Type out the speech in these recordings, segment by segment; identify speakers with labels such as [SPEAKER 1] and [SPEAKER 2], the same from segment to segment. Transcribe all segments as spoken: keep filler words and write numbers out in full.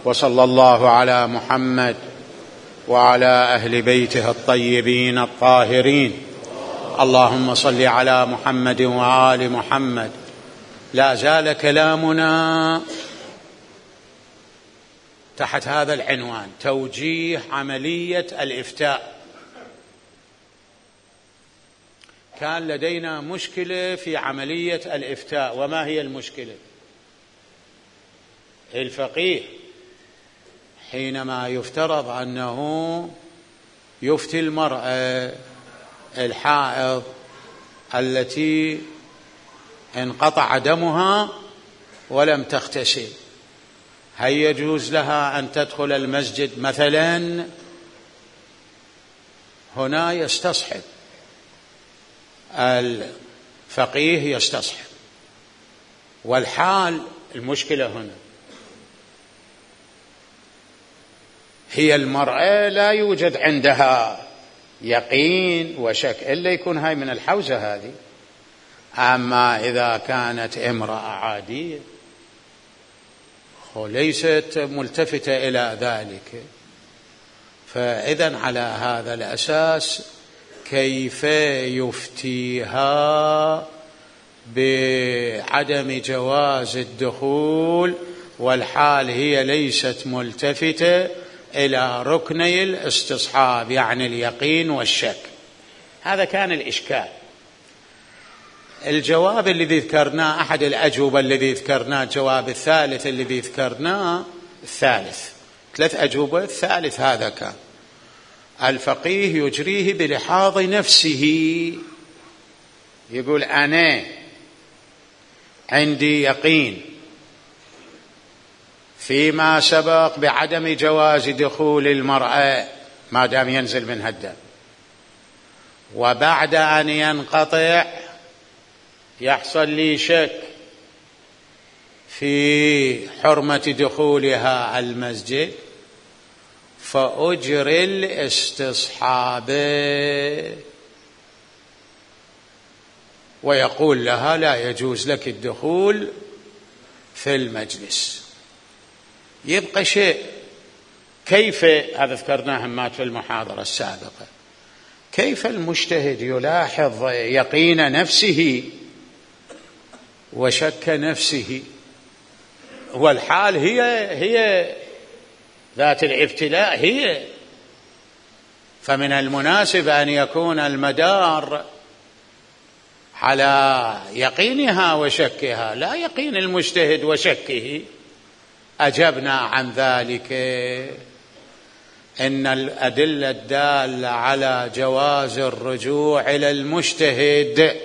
[SPEAKER 1] وصلى الله على محمد وعلى أهل بيته الطيبين الطاهرين. اللهم صل على محمد وآل محمد. لا زال كلامنا تحت هذا العنوان: توجيه عملية الإفتاء. كان لدينا مشكلة في عملية الإفتاء. وما هي المشكلة؟ الفقيه حينما يفترض أنه يفتي المرأة الحائض التي انقطع دمها ولم تغتسل، هل يجوز لها أن تدخل المسجد مثلا؟ هنا يستصحب الفقيه يستصحب. والحال المشكلة هنا هي المرأة لا يوجد عندها يقين وشك إلا يكون هاي من الحوزة هذه. أما إذا كانت امرأة عادية وليست ملتفتة إلى ذلك، فإذن على هذا الأساس كيف يفتيها بعدم جواز الدخول والحال هي ليست ملتفتة إلى ركني الاستصحاب، يعني اليقين والشك؟ هذا كان الإشكال. الجواب الذي ذكرناه، أحد الأجوبة الذي ذكرناه، الجواب الثالث الذي ذكرناه، الثالث ثلاث أجوبة، الثالث هذا كان الفقيه يجريه بلحاظ نفسه، يقول أنا عندي يقين فيما سبق بعدم جواز دخول المرأة ما دام ينزل منها الدم، وبعد أن ينقطع يحصل لي شك في حرمة دخولها المسجد، فأجري الاستصحاب، ويقول لها لا يجوز لك الدخول في المجلس. يبقى شيء، كيف، هذا ذكرناه مات في المحاضرة السابقة، كيف المجتهد يلاحظ يقين نفسه وشك نفسه والحال هي هي ذات الابتلاء هي؟ فمن المناسب أن يكون المدار على يقينها وشكها، لا يقين المجتهد وشكه. أجبنا عن ذلك إن الأدلة الدالة على جواز الرجوع إلى المجتهد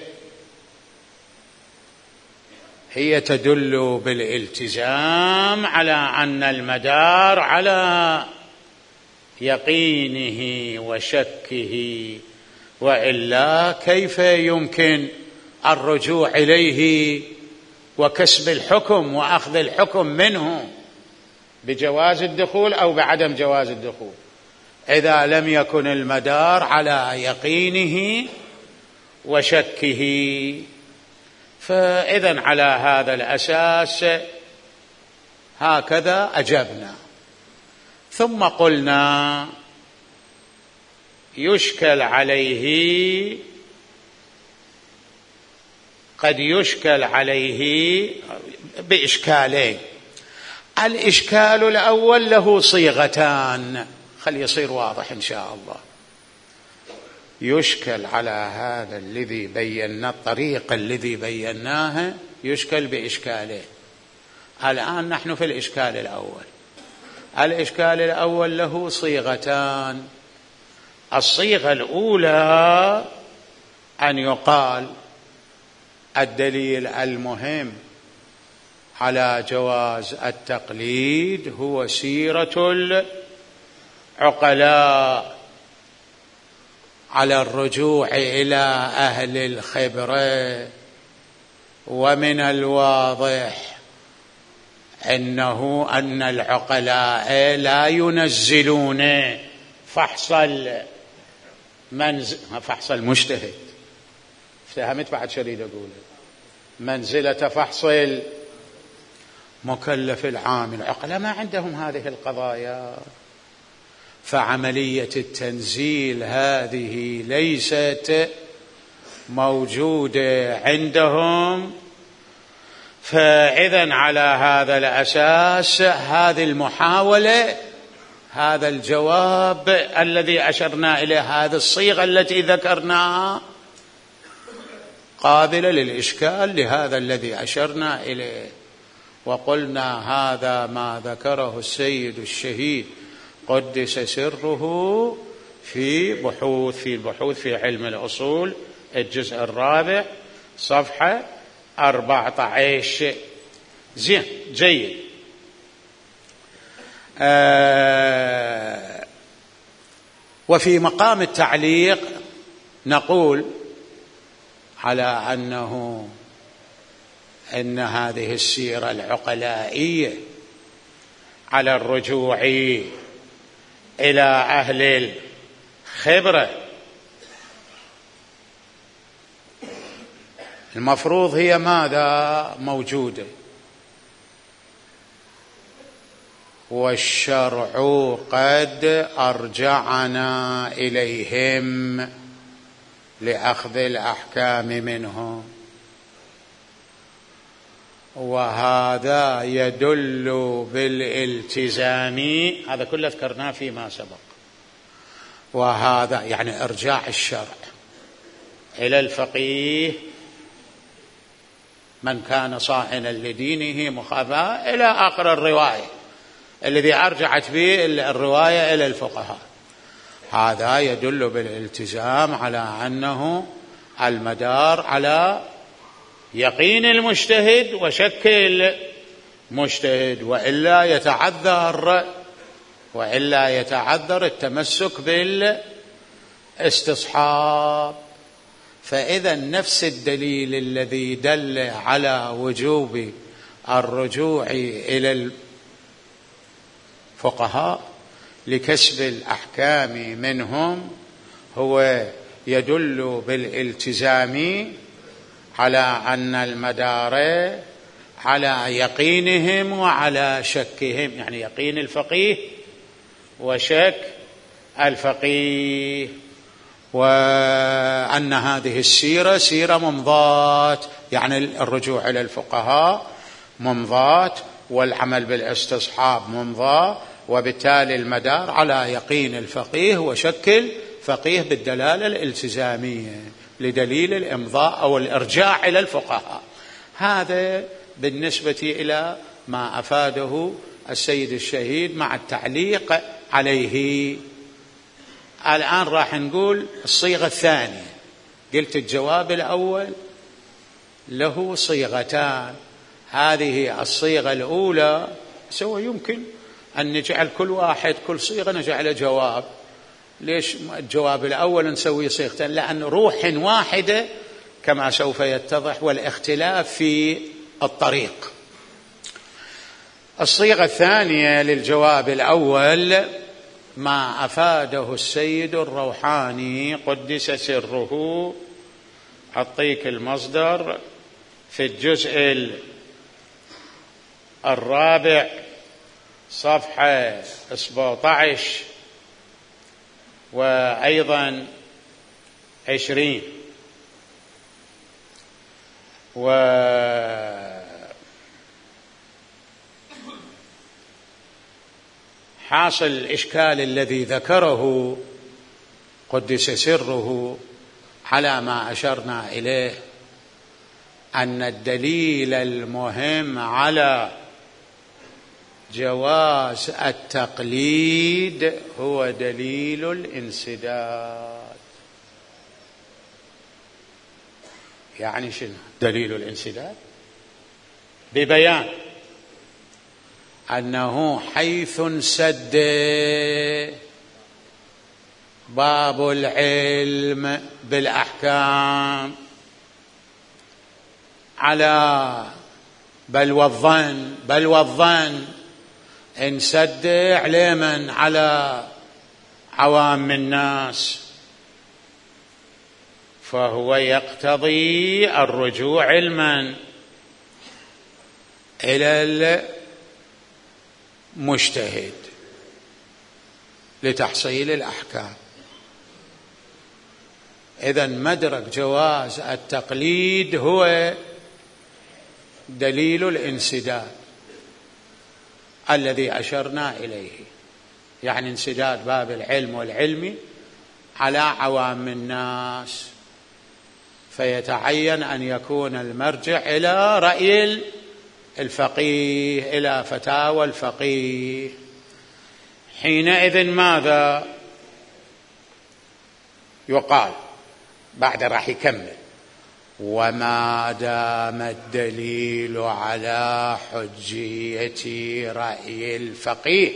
[SPEAKER 1] هي تدل بالالتزام على أن المدار على يقينه وشكه، وإلا كيف يمكن الرجوع إليه وكسب الحكم وأخذ الحكم منه بجواز الدخول أو بعدم جواز الدخول إذا لم يكن المدار على يقينه وشكه؟ فإذن على هذا الأساس هكذا أجبنا. ثم قلنا يشكل عليه، قد يشكل عليه بإشكالين. الإشكال الأول له صيغتان، خلي يصير واضح إن شاء الله. يشكل على هذا الذي بينا، الطريقة الذي بيناها يشكل بإشكالين. الآن نحن في الإشكال الأول. الإشكال الأول له صيغتان. الصيغة الأولى أن يقال الدليل المهم على جواز التقليد هو سيرة العقلاء على الرجوع إلى أهل الخبرة، ومن الواضح أنه أن العقلاء لا ينزلون فحص المنزل فحص المجتهد. افتهمت بعد شريد أقول منزلة فحص مكلف العامل، العقلاء ما عندهم هذه القضايا، فعملية التنزيل هذه ليست موجودة عندهم. فإذن على هذا الأساس هذه المحاولة، هذا الجواب الذي أشرنا إليه، هذه الصيغة التي ذكرناها قابلة للإشكال لهذا الذي أشرنا إليه. وقلنا هذا ما ذكره السيد الشهيد قدس سره في بحوث في البحوث في علم الأصول الجزء الرابع صفحة أربعة عشر. زين، جيد. آه وفي مقام التعليق نقول على أنه إن هذه السيرة العقلائية على الرجوع إلى أهل الخبرة المفروض هي ماذا موجودة، والشرع قد أرجعنا إليهم لأخذ الأحكام منهم، وهذا يدل بالالتزام. هذا كله ذكرناه فيما سبق. وهذا يعني إرجاع الشرع إلى الفقيه من كان صائنا لدينه مخافا إلى آخر الرواية الذي أرجعت به الرواية إلى الفقهاء. هذا يدل بالالتزام على أنه المدار على يقين المجتهد وشك المجتهد، وإلا يتعذر وإلا يتعذر التمسك بالاستصحاب. فإذا نفس الدليل الذي دل على وجوب الرجوع إلى الفقهاء لكسب الأحكام منهم هو يدل بالالتزام على أن المدار على يقينهم وعلى شكهم، يعني يقين الفقيه وشك الفقيه، وأن هذه السيرة سيرة ممضاة، يعني الرجوع إلى الفقهاء ممضاة والعمل بالاستصحاب ممضاة، وبالتالي المدار على يقين الفقيه وشك الفقيه بالدلالة الالتزامية لدليل الإمضاء أو الإرجاع إلى الفقهاء. هذا بالنسبة إلى ما أفاده السيد الشهيد مع التعليق عليه. الآن راح نقول الصيغة الثانية. قلت الجواب الأول له صيغتان، هذه الصيغة الأولى سوى يمكن أن نجعل كل واحد كل صيغة نجعل جواب. ليش الجواب الأول نسوي صيغتين؟ لأن روح واحدة كما سوف يتضح، والاختلاف في الطريق. الصيغة الثانية للجواب الأول ما أفاده السيد الروحاني قدس سره. أعطيك المصدر في الجزء الرابع صفحة سبعة عشر وأيضا عشرين. وحاصل الإشكال الذي ذكره قدس سره على ما أشرنا إليه أن الدليل المهم على جواز التقليد هو دليل الانسداد. يعني شنو دليل الانسداد؟ ببيان أنه حيث انسد باب العلم بالأحكام على بل والظن بل والظن انسد على من؟ على عوام الناس، فهو يقتضي الرجوع علما إلى المجتهد لتحصيل الأحكام. إذن مدرك جواز التقليد هو دليل الانسداد الذي أشرنا إليه، يعني انسداد باب العلم والعلم على عوام الناس، فيتعين أن يكون المرجع إلى رأي الفقيه، إلى فتاوى الفقيه. حينئذ ماذا يقال؟ بعد راح يكمل: وما دام الدليل على حجية رأي الفقيه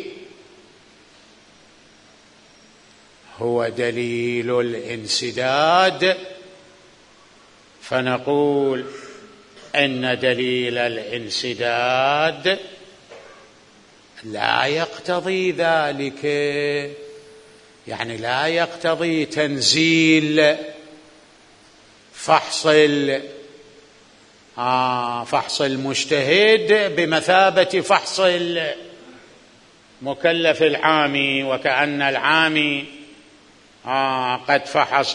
[SPEAKER 1] هو دليل الانسداد، فنقول إن دليل الانسداد لا يقتضي ذلك، يعني لا يقتضي تنزيل فحص آه فحص المجتهد بمثابة فحص المكلف العامي، وكأن العامي آه قد فحص.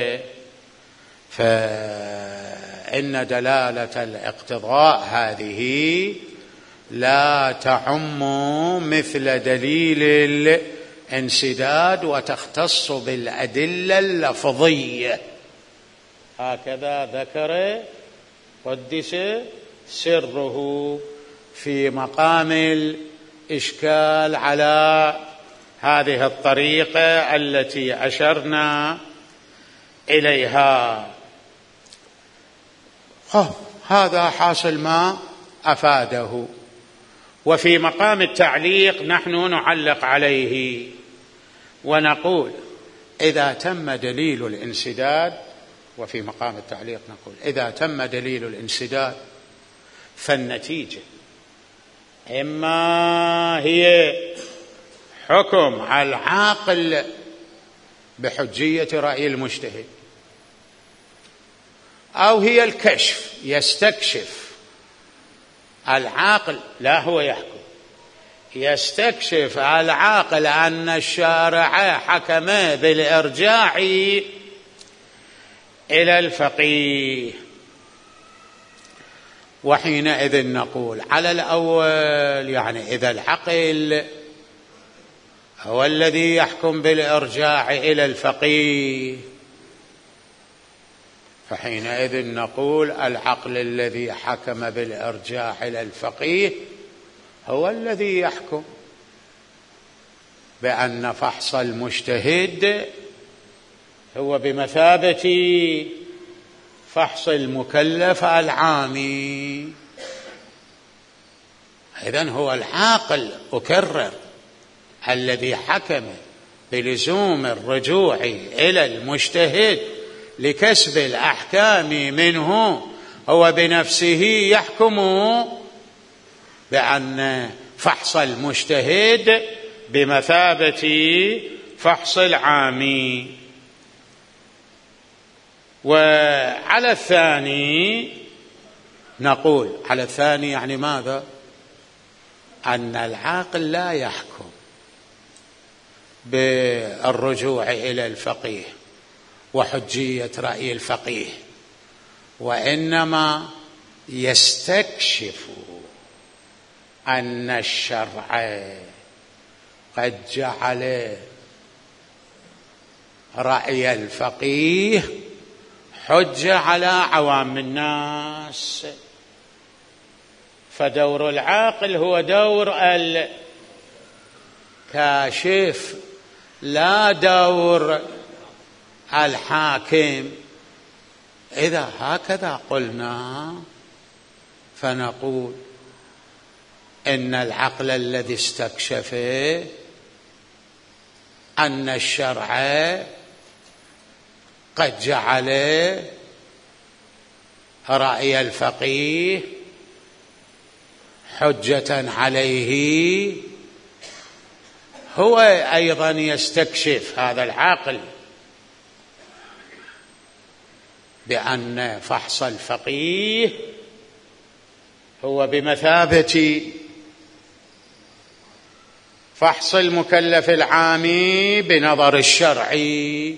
[SPEAKER 1] فإن دلالة الاقتضاء هذه لا تعم مثل دليل الانسداد وتختص بالأدلة اللفظية. هكذا ذكر قدس سره في مقام الإشكال على هذه الطريقة التي أشرنا إليها. هذا حاصل ما أفاده. وفي مقام التعليق نحن نعلق عليه ونقول: إذا تم دليل الانسداد، وفي مقام التعليق نقول: إذا تم دليل الانسداد فالنتيجة إما هي حكم على العاقل بحجية رأي المجتهد، أو هي الكشف، يستكشف العاقل، لا هو يحكم، يستكشف العاقل أن الشارع حكم بالإرجاع إلى الفقيه. وحينئذ نقول على الأول، يعني إذا العقل هو الذي يحكم بالإرجاع إلى الفقيه، فحينئذ نقول العقل الذي حكم بالإرجاع إلى الفقيه هو الذي يحكم بأن فحص المجتهد هو بمثابة فحص المكلف العامي. إذن هو العاقل، أكرر، الذي حكم بلزوم الرجوع إلى المجتهد لكسب الأحكام منه، هو بنفسه يحكم بأن فحص المجتهد بمثابة فحص العامي. وعلى الثاني نقول، على الثاني يعني ماذا؟ أن العاقل لا يحكم بالرجوع إلى الفقيه وحجية رأي الفقيه، وإنما يستكشف أن الشرع قد جعل رأي الفقيه حجة على عوام الناس. فدور العاقل هو دور الكاشف، لا دور الحاكم. إذا هكذا قلنا فنقول إن العقل الذي استكشف أن الشرع قد جعل رأي الفقيه حجة عليه، هو أيضا يستكشف هذا العاقل بأن فحص الفقيه هو بمثابة فحص المكلف العامي بنظر الشرعي.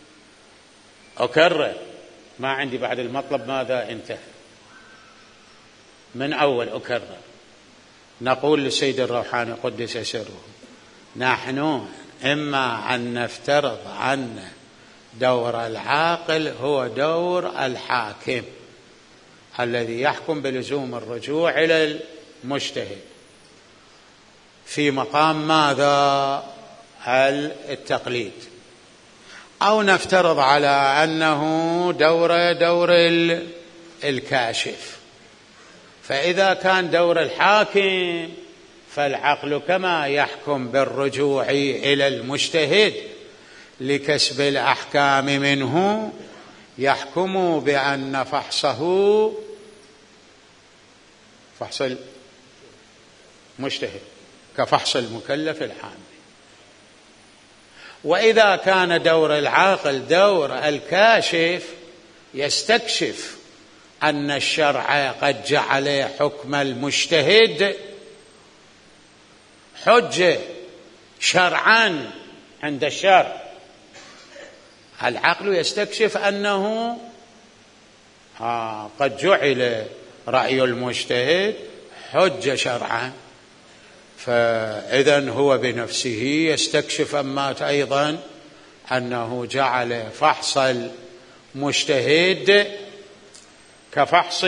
[SPEAKER 1] أكرر، ما عندي بعد المطلب ماذا انتهى من أول. أكرر، نقول للسيد الروحاني قدس سره: نحن إما أن نفترض أن دور العاقل هو دور الحاكم الذي يحكم بلزوم الرجوع إلى المجتهد في مقام ماذا؟ التقليد، أو نفترض على أنه دور دور الكاشف. فإذا كان دور الحاكم فالعقل كما يحكم بالرجوع إلى المجتهد لكسب الأحكام منه يحكم بأن فحصه فحص المجتهد كفحص المكلف العام. وإذا كان دور العاقل دور الكاشف يستكشف أن الشرع قد جعل حكم المجتهد حجة شرعا عند الشرع. العقل يستكشف أنه آه قد جعل رأي المجتهد حجة شرعا، فإذن هو بنفسه يستكشف أمات أيضا أنه جعل فحص المجتهد كفحص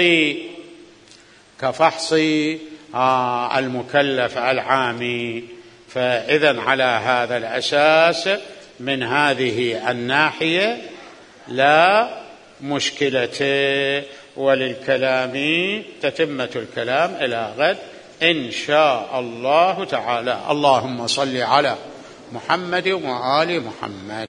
[SPEAKER 1] كفحص آه المكلف العامي. فإذن على هذا الأساس من هذه الناحية لا مشكلة، وللكلام تتمة الكلام إلى غد إن شاء الله تعالى. اللهم صل على محمد وآل محمد.